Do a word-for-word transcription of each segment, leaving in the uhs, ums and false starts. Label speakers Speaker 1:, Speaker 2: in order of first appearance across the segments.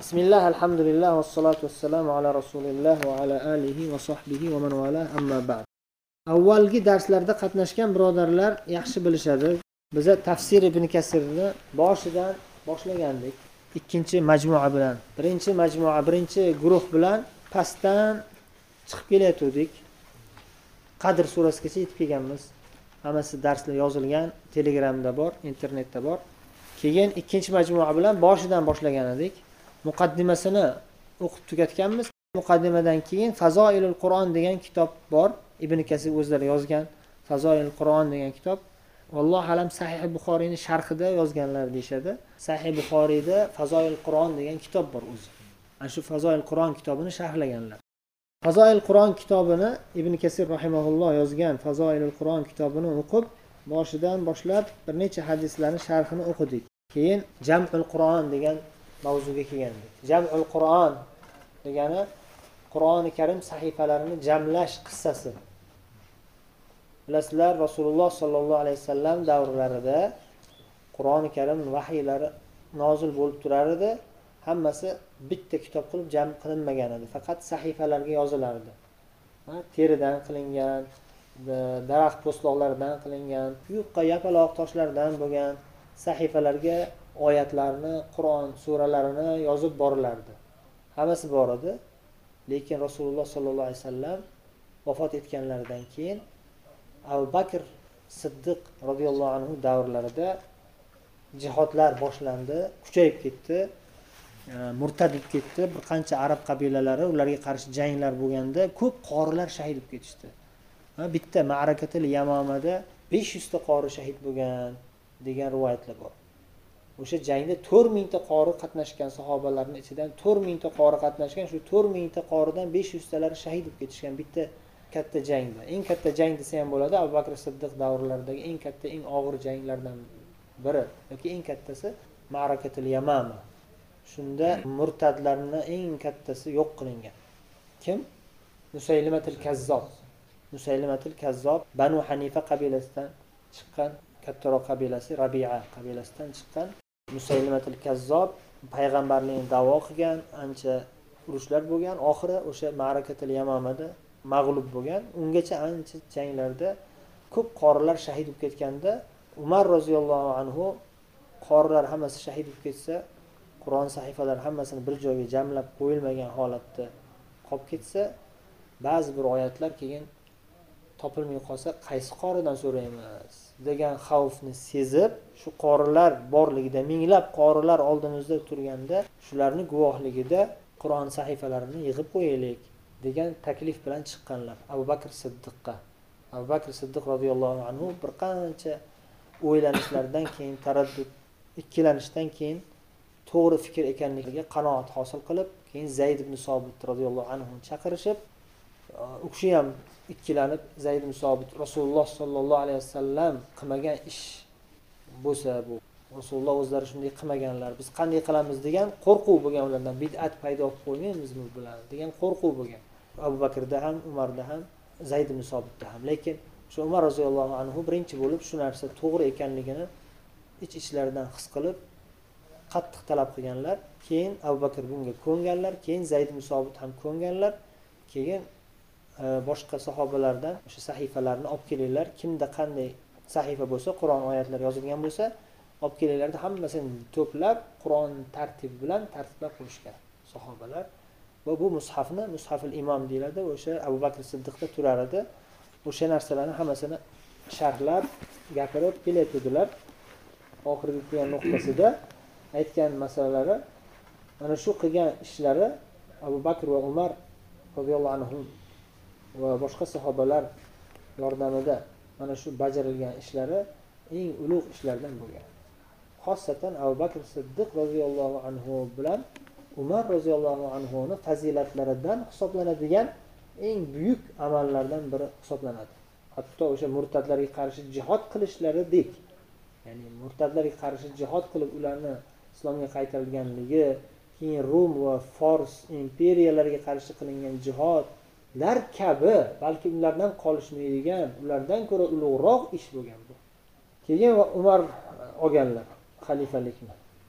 Speaker 1: Bismillah, alhamdulillah, vassalatu vassalamu ala rasulillah va ala alihi va sahbihi va man wala, amma ba'd. Avvalgi darslarda qatnashgan birodarlar yaxshi bilishadi. Biz tafsir ibn Kasirni boshidan boshlagandik. Ikkinchi majmua bilan, birinchi majmua, birinchi guruh bilan pastdan chiqib kelayotdik. Qadr surasigacha yetib kelganmiz. Hammasi darslar yozilgan, Telegramda bor, internetda bor. Keyin ikkinchi majmua bilan boshidan boshlagan edik. Muqaddimasini o'qib tugatganmiz. Muqaddimadan keyin Fazoilul Qur'on degan kitob bor. Ibn Kasir o'zlari yozgan Fazoilul Qur'on degan kitob. Vallohu alam Sahih Buxoriyning sharhida yozganlar deyshadi. Sahih Buxoriyda Fazoilul Qur'on degan kitob bor o'zi. Ana shu Fazoilul Qur'on kitobini sharhlaganlar. Fazoilul Qur'on kitobini Ibn Kasir rahimahulloh yozgan Fazoilul Qur'on kitobini o'qib, boshidan boshlab bir necha hadislarning sharhini o'qidik. Keyin Jam'ul Qur'on degan mavzuga kelgandik. Jam'ul Qur'on degani Qur'oni Karim sahifalarini jamlash qissasi. Bilasizlar, Rasululloh sollallohu alayhi vasallam davrlarida Qur'oni Karim vahiylari nozil bo'lib turar edi. Hammasi bitta kitob qilib jam qilinmagan edi. Faqat sahifalarga yozilardi. Ha, teridan qilingan, daraxt po'stloqlaridan qilingan, yuqqa yapaloq toshlardan bo'lgan sahifalarga oyatlarni, Qur'on suralarini yozib borilardi. Hammasi bor edi. Lekin Rasululloh sollallohu alayhi vasallam vafot etganlaridan keyin Abu Bakr Siddiq radhiyallohu anhu davrlarida jihodlar boshlandi, kuchayib ketdi, murtad bo'lib ketdi. Bir qancha arab qabilalari ularga qarshi janglar bo'lganda ko'p qorilar shahid bo'lib ketishdi. Bitta Ma'rakatul Yamamada besh yuz ta qori shahid bo'lgan degan rivoyatlar bor. O'sha jangda to'rt ming ta qori qatnashgan, sahobalarning ichidan to'rt ming ta qori qatnashgan. Shu to'rt ming ta qoridan besh yuz talari shahid bo'lib ketishgan bitta katta jangda. Eng katta jang desa ham bo'ladi. Abu Bakr Siddiq davrlaridagi eng katta, eng og'ir janglardan biri yoki eng kattasi Ma'rakatul Yamama. Shunda murtadlarning eng kattasi yo'q qilingan. Kim? Musaylimatul Kazzob. Musaylimatul Kazzob Banu Hanifa qabilasidan chiqqan, kattaroq qabilasi Rabi'a qabilasidan chiqqan Musaylimatul Kazzob payg'ambarlikni da'vo qilgan, ancha urushlar bo'lgan, oxiri o'sha Ma'rakatul Yamamada mag'lub bo'lgan. Ungacha ancha janglarda ko'p qorilar shahid bo'lib ketganda, Umar roziyallohu anhu qorilar hammasi shahid bo'lib ketsa, Qur'on sahifalari hammasini bir joyga jamlab qo'yilmagan holatda qolib ketsa, ba'zi bir oyatlar keyin topilmay qolsa qaysi qoridan so'raymiz degan xavfni sezib, shu qorilar borligida, minglab qorilar oldimizda turganda, shularning guvohligida Qur'on sahifalarini yig'ib qo'yaylik degan taklif bilan chiqqanlar Abu Bakr Siddiqqa. Abu Bakr Siddiq radhiyallohu anhu bir qancha o'ylanishlardan keyin, taraddud, ikkilanishdan keyin to'g'ri fikr ekanligiga qanoat hosil qilib, keyin Zayd ibn Sobit radhiyallohu anhu chaqirishib, u kishi ham ikkilanib, Zayd ibn Sobit Rasululloh sollallohu alayhi vasallam qilmagan ish bo'lsa, bu Rasululloh o'zlari shunday qilmaganlar, biz qanday qilamiz degan qo'rquv bo'lgan ulardan, bid'at paydo qilib qo'ymaymizmi bular degan qo'rquv bo'lgan. Abu Bakrda ham, Umarda ham, Zayd ibn Sobitda ham. Lekin shu Umar roziyallohu anhu birinchi bo'lib shu narsa to'g'ri ekanligini ich-ichlaridan his qilib qattiq talab qilganlar. Keyin Abu Bakr bunga ko'nganlar, keyin Zayd ibn Sobit ham ko'nganlar. Keyin boshqa sahobalardan o'sha sahifalarni olib kelinglar, kimda qanday sahifa bo'lsa, Qur'on oyatlari yozilgan bo'lsa, olib kelinglar deb hammasini to'plab Qur'on tartibi bilan tartiblab qo'yishgan sahobalar. Va bu mushafni Mushaful Imom deyiladi, o'sha Abu Bakr Siddiqda turar edi. O'sha narsalarni hammasini sharhlab, gapirib kelayotdilar. Oxirgi kelgan nuqtasida aytgan masalalari, mana shu qilgan ishlari Abu Bakr va Umar radhiyallohu anhu va boshqa sahobalar yordamida mana shu bajarilgan ishlari eng ulug' ishlardan bo'lgan. Xossatan Abu Bakr Siddiq radhiyallohu anhu bilan Umar radhiyallohu anhuning fazilatlaridan hisoblanadigan eng buyuk amallardan biri hisoblanadi. Hatto o'sha murtadlarga qarshi jihad qilishlaridek, ya'ni murtadlarga qarshi jihad qilib ularni islomga qaytarilganligi, keyin Rum va Fors imperiyalariga qarshi qilingan jihodlar kabi, balki ulardan qolishmaydigan, ulardan ko'ra ulug'roq ish bo'lgan bu. Keyin Umar olganlar xalifalikni.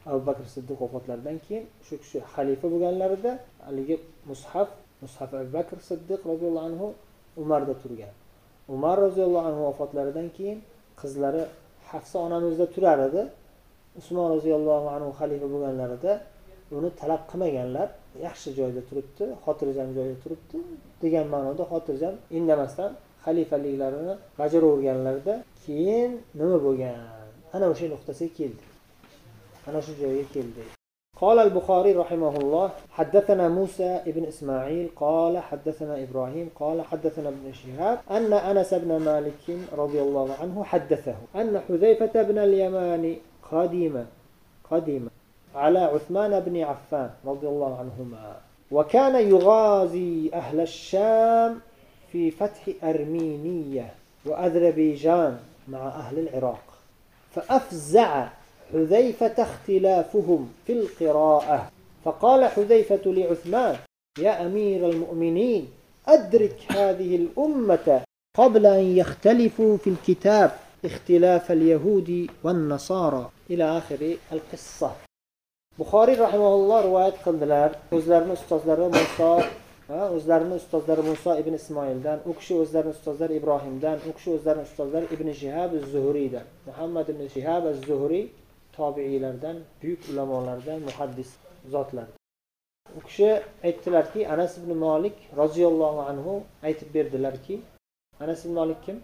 Speaker 1: Abu Bakr Siddiq vafotlaridan keyin shu kishi xalifa bo'lganlarida haligi mushaf mushaf Abu Bakr Siddiq roziyallohu anhu Umarda turgan. Umar roziyallohu anhu vafotlaridan keyin qizlari Hafsa onamizda turar edi. Usmon roziyallohu anhu xalifa bo'lganlarida uni talab qilmaganlar. Yaxshi joyda turibdi, xotirjam joyda turibdi degan ma'noda xotirjam indamasdan xalifaliklarini bajaraverganlarida keyin nima bo'lgan? Ana o'sha nuqtasiga keldi. Ana shu joyga keldi. قال البخاري رحمه الله حدثنا موسى ابن إسماعيل قال حدثنا إبراهيم قال حدثنا ابن شهاب أن أنس بن مالك رضي الله عنه حدثه أن حذيفة بن اليمان قدم قدم على عثمان بن عفان رضي الله عنهما وكان يغازي أهل الشام في فتح أرمينية وأذربيجان مع أهل العراق فأفزع حذيفة اختلافهم في القراءة فقال حذيفة لعثمان يا أمير المؤمنين أدرك هذه الأمة قبل أن يختلفوا في الكتاب اختلاف اليهود والنصارى إلى آخر القصة. Buxoriy rahimahulloh rivoyat qildilar. O'zlarining ustozlari Musa, o'zlarining ustozlari Musa ibn Ismoildan, u kishi o'zlarining ustozlari Ibrohimdan, u kishi o'zlarining ustozlari Ibn Shihab az-Zuhriydan. Muhammad ibn Shihab az-Zuhriy tobiiylardan, buyuk ulamolardan, muhaddis zotlar. U kishi aytdilarki, Anas ibn Malik roziyallohu anhu aytib berdilarki, Anas ibn Malik kim?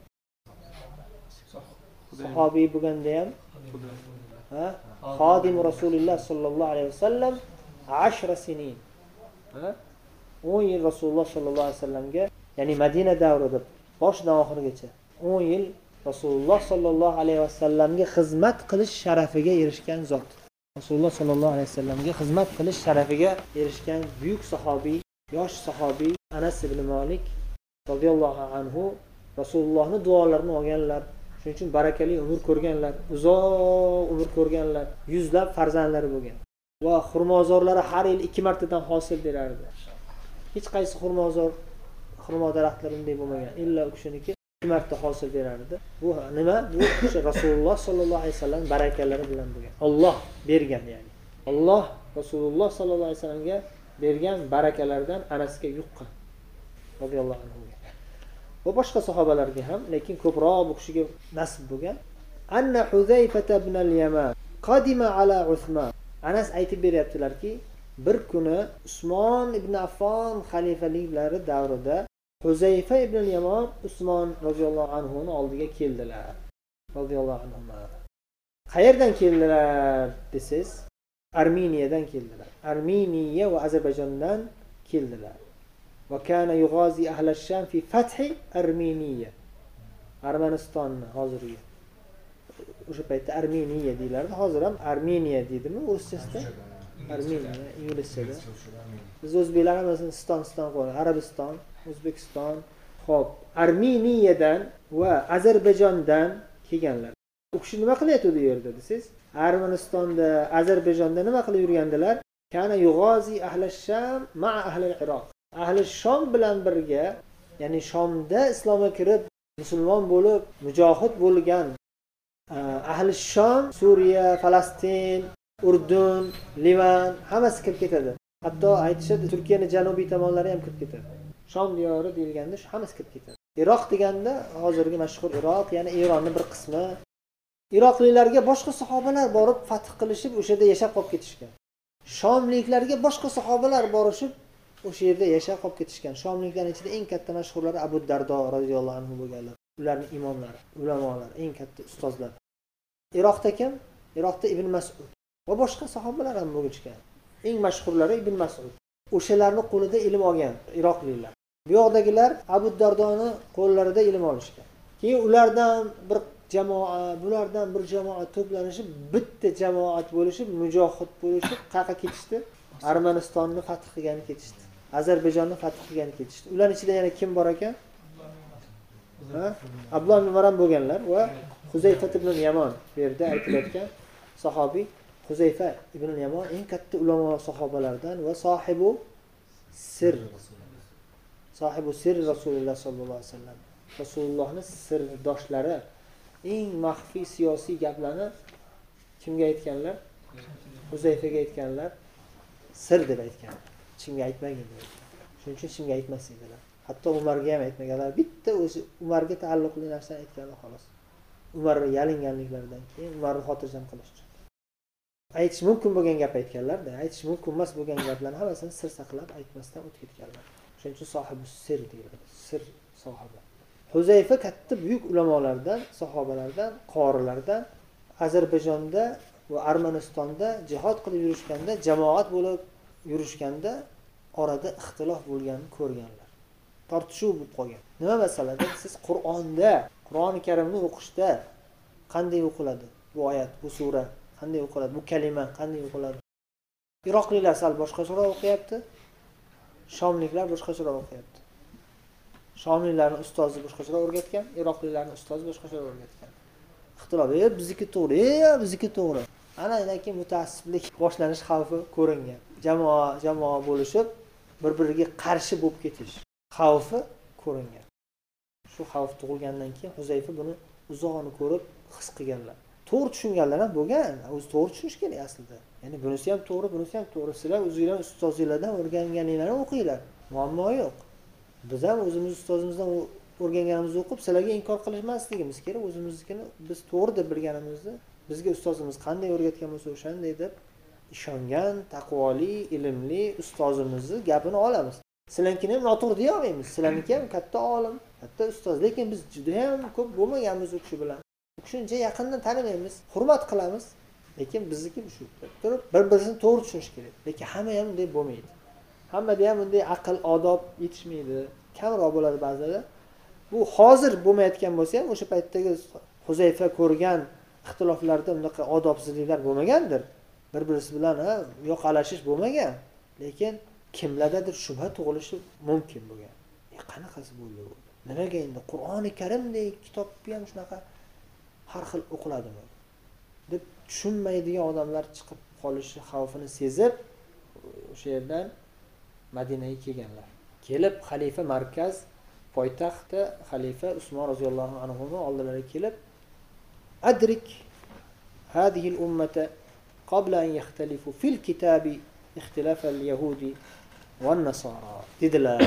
Speaker 1: Sahobiy bo'lganda ham ha xodim Rasululloh sallallohu alayhi vasallam ashra sinin. Ha o'n yil Rasululloh sallallohu alayhi vasallamga, ya'ni Madina davrida boshidan oxirigacha o'n yil Rasululloh sallallohu alayhi vasallamga xizmat qilish sharafiga erishgan zot. Rasululloh sallallohu alayhi vasallamga xizmat qilish sharafiga erishgan buyuk sahobiy, yosh sahobiy Anas ibn Malik radhiyallohu anhu Rasulullohning duolarini olganlar. Shuning uchun barakali umr ko'rganlar, uzoq umr ko'rganlar, yuzlab farzandlari bo'lgan. Va xurmozorlari har yil ikki martadan hosil berardi. Hech qaysi xurmozor, xurmo daraxtlari unday bo'lmagan. Illa u kishiniki ikki marta hosil berardi. Bu nima? Bu o'sha Rasululloh sallallohu alayhi vasallam barakalari bilan bo'lgan. Alloh bergan, ya'ni. Alloh Rasululloh sallallohu alayhi vasallamga bergan barakalardan Anasga yuqqan. Radhiyallohu anhu. Va boshqa sahobalarga ham, lekin ko'proq bu kishiga nasib bo'lgan. Anna Huzayfa ibn al-Yaman qadima ala Usmon. Anas aytib beryaptilarki, bir kuni Usmon ibn Affon xalifaliklari davrida Huzayfa ibn al-Yaman Usmon roziyallohu anhu ning oldiga keldilar. Roziyallohu anhu. Qayerdan keldilar desiz? Armeniyadan keldilar. Armeniya va Ozarbayjondan keldilar. وكان يغازي أهل الشام في فتح أرمينية. Armanistonni hozirgi o'sha paytda Armeniya deyiladi. Hozir ham Armeniya deydimi o'zchasida? Armeniya inglizchada. Biz o'zbeklar hammasi Ston Ston qo'yamiz. Arabiston, O'zbekiston. Xo'p, Armeniyadan va Ozarbayjondan kelganlar. U kishi nima qilyapti u yerda desiz? Armanistonda, Ozarbayjonda nima qilib yurgandilar? Kana yughazi ahli ash-Sham ma'a ahli al-Iroq. Ahli Shom bilan birga, ya'ni Shomda islomga kirib, musulmon bo'lib, mujohid bo'lgan ahli Shom, Suriya, Falastin, Urdun, Livan hammasi kirib ketadi. Hatto aytishadi, Turkiyaning janubiy tomonlari ham kirib ketadi. Shom diyori deyilganda shu hammasi kirib ketadi. Iroq deganda hozirgi mashhur Iroq, ya'ni Eronning bir qismi. Iroqliklarga boshqa sahobalar borib fath qilishib, o'sha yerda yashab qolib ketishgan. Shomliklarga boshqa sahobalar borishib o'sha yerda yashab qolib ketishgan. Shomliklarning ichida eng katta mashhurlari Abu Dardo roziyallohu anhu bo'lganlar. Ularning imomlari, ulamolar, eng katta ustozlar. Iroqda kim? Iroqda Ibn Mas'ud va boshqa sahobalar ham bo'lgan. Eng mashhurlari Ibn Mas'ud. O'shalarning qo'lida ilm olgan iroqliklar. Bu yoqdagilar Abu Dardoni qo'llarida ilm olishgan. Keyin ulardan bir jamoa, bulardan bir jamoa to'planishib, bitta jamoat bo'lishib, mujohid bo'lishib, qayerga ketishdi? Armanistonni fath qilgan ketishdi. Ozarbayjonni fath qilgan ketishdi. Ularning ichida yana kim bor ekan? Ha? Abdulloh ibn Umar bo'lganlar va Huzayfa ibn Yaman bu yerda aytilayotgan sahobiy Huzayfa ibn Yaman eng katta ulamo sahobalardan va sohibu sir. Sohibu sir Rasululloh sallallohu alayhi vasallam. Rasulullohning sirdoshlari eng maxfiy siyosiy gaplarni kimga aytganlar? Huzayfaga aytganlar, sir deb aytgan. Kimga aytmagin deb. Shuning uchun kimga aytmasdilar. Hatto Umarga ham aytmaganlar. Bitta o'zi Umarga taalluqli narsani aytganlar xolos. Umar yalinganliklaridan keyin Umarni xotirjam qilish uchun. Aytish mumkin bo'lgan gap aytganlar-da, aytish mumkin emas bo'lgan gaplarni hammasini sir saqlab aytmasdan o'tib ketganlar. Shuning uchun sohibi sir deyiladi. Sir sohibi. Huzayfa katta buyuk ulamolardan, sahobalardan, qorilardan Ozarbayjonda va Armanistonda jihad qilib yurishganda, jamoat bo'lib yurishganda orada ixtilof bo'lganini ko'rganlar. Tortishuv bo'lib qolgan. Nima masalada? Siz Qur'onda, Qur'oni Karimni o'qishda qanday o'qiladi? Bu oyat, bu sura qanday o'qiladi? Bu kalima qanday o'qiladi? Iroqliklar sal boshqacharoq o'qiyapti. Shomliklar boshqacharoq o'qiyapti. Shomliklarning ustozi boshqacharoq o'rgatgan, Iroqliklarning ustozi boshqacharoq o'rgatgan. Ixtilof, "Ey, bizniki to'g'ri, ey, bizniki to'g'ri." Ana lekin mutaassiblik boshlanish xavfi ko'ringan. Jamoa, jamoa bo'lishib, bir-biriga qarshi bo'lib ketish xavfi ko'ringan. Shu xavf tug'ilgandan keyin Huzayfa buni uzoqni ko'rib his qilganlar. To'g'ri tushunganlar ham bo'lgan. O'zi to'g'ri tushunish kerak aslida. Ya'ni bunisi ham to'g'ri, bunisi ham to'g'ri. Sizlar o'zingizlar ustozingizlardan o'rganganinglarni o'qinglar. Muammo yo'q. Biz ham o'zimiz ustozimizdan o'rganganimizni o'qib, sizlarga inkor qilishmasligimiz kerak. O'zimiznikini biz to'g'ri deb bilganimizni, bizga ustozimiz qanday o'rgatgan bo'lsa, o'shanday deb ishongan, taqvoli, ilmli ustozimizni gapini olamiz. Sizlarnikini ham noto'g'ri deya olmaymiz. Sizlarniki ham katta olim, katta ustoz, lekin biz juda ham ko'p bo'lmaganmiz u kishi bilan. U kishini yaqindan tanimaymiz, hurmat qilamiz, lekin bizniki shu. Turib bir-birini to'g'ri tushunish kerak. Lekin hamma ham bunday bo'lmaydi. Hammada ham bunday aql, odob yetishmaydi. Kamroq bo'ladi ba'zida. Bu hozir bo'lmayotgan bo'lsa ham o'sha paytdagi Huzayfa ko'rgan ixtiloflarda unaqa odobsizliklar bo'lmagandir. Bir-birisi bilan ha yo'qalashish bo'lmagan, lekin kimlardadir shubha tug'ilishi mumkin bo'lgan. E qanaqasi bo'ldi bu? Nimaga endi Qur'oni Karimdek kitobni ham shunaqa har xil o'qiladimi deb tushunmaydigan odamlar chiqib qolishi xavfini sezib o'sha yerdan Madinaga kelganlar. Kelib xalifa markaz poytaxtda xalifa Usmon roziyallohu anhu oldilariga kelib adrik هذه الأمة قبل أن يختلفوا في الكتاب اختلاف اليهود والنصارى dedilar.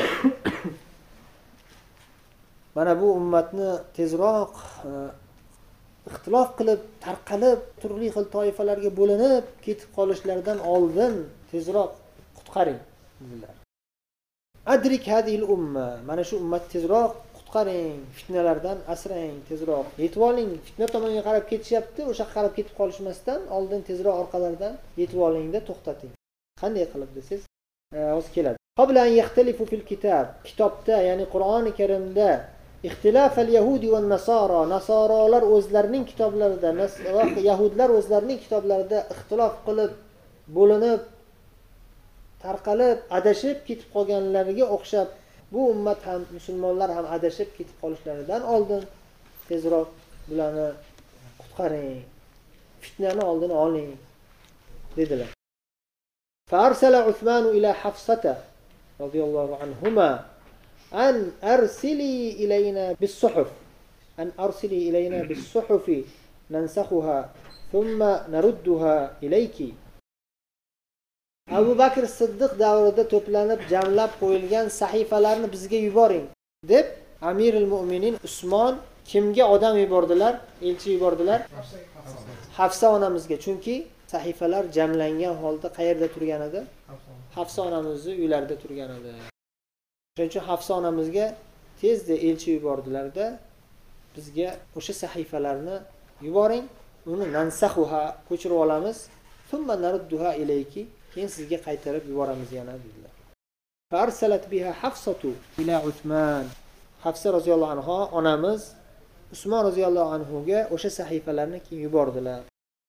Speaker 1: Mana bu ummatni tezroq ixtilof qilib, tarqalib, turli xil toifalarga bo'linib ketib qolishlaridan oldin tezroq qutqaring dedilar. Adrik hadil umma, mana shu ummat tezroq qutqaring, fitnalardan asrang, tezroq. Yetib oling, fitna tomonga qarab ketishyapti, o'sha qarab ketib qolishmasdan oldin tezroq orqalardan yetib olingda to'xtating. Qanday qilib desangiz, hozir keladi. Qabla an yaxtalifu fil kitob, kitobda, ya'ni Qur'oni Karimda ixtilof al-yahudi va nasara, nasoralar o'zlarining kitoblarida, yahudlar o'zlarining kitoblarida ixtilof qilib, bo'linib, tarqalib, adashib ketib qolganlariga o'xshab, bu ummat ham, musulmonlar ham adashib ketib qolishlaridan oldin tezroq bularni qutqaring, fitnani oldini oling dedilar. فأرسل عثمان إلى حفصة رضي الله عنهما أن أرسلي إلينا بالصحف أن أرسلي إلينا بالصحف ننسخها ثم نردها إليك. Abu Bakr Siddiq davrida to'planib, jamlab qo'yilgan sahifalarni bizga yuboring deb Amirul Mu'minin Usmon kimga odam yubordilar? Elchi yubordilar? Hafsa onamizga. Chunki sahifalar jamlangan holda qayerda turgan edi? Hafsa onamizning uylarida turgan edi. Shuning uchun Hafsa onamizga tezda elchi yubordilar-da, bizga o'sha sahifalarni yuboring, uni nansahuha ko'chirib olamiz, thumma narudduha ilayki, keyin sizga qaytarib yuboramiz yana dedilar. Farsalat biha Hafsatu ila Uthman. Hafsa roziyallohu anha onamiz Usmon roziyallohu anhu ga o'sha sahifalarni keyin yubordilar.